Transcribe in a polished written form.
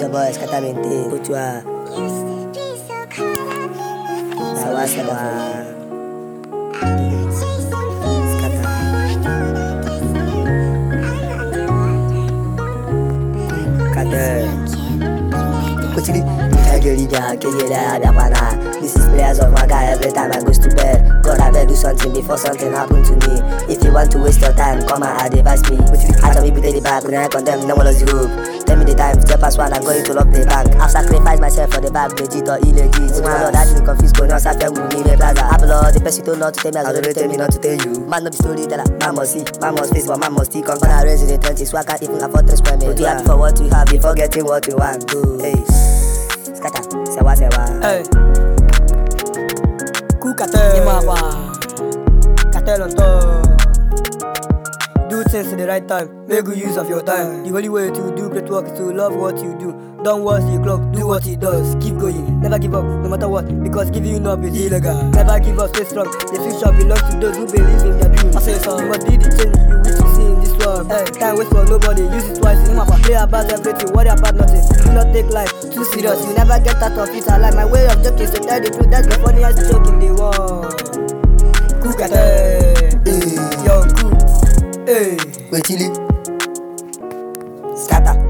boy, escatamente, Kutua. Sawa sawa. This is players of my guy every time I goes to bed. God, I better do something before something happen to me. If you want to waste your time, come and advise me. I tell people take the back, when I condemn, no one loves the hope. Tell me the time, step past one, I'm going to lock the bank. I've sacrificed myself for the back, legit or illegit. My Lord, I didn't confuse, go on, Safia with me, plaza. I blood, the person told not to tell me, I don't tell me not to tell you. Man, no be storyteller, man must see, man must face, but man must still come. When I raise in the 20s, so I can't even afford to square me. But you happy for what you have, you forgetting what you want to. Hey, scatter, sewa sewa. Hey. Cool cartel, cartel on top. Do things at the right time, make good use of your time. The only way to do great work is to love what you do. Don't watch the clock, do what it does. Keep going, never give up, no matter what, because giving up is illegal. Never give up, stay strong. The future belongs to those who believe in their dreams. I say so. You must be the change you wish to see in this world. Hey, time waits for nobody, use it wisely. Play about everything, worry about nothing. Do not take life too serious, you never get out of it alive. My way of joking is to tell the truth, that's the funniest joke in the world. Cool cartel, yo, cool. Hey, Wait till it scatter.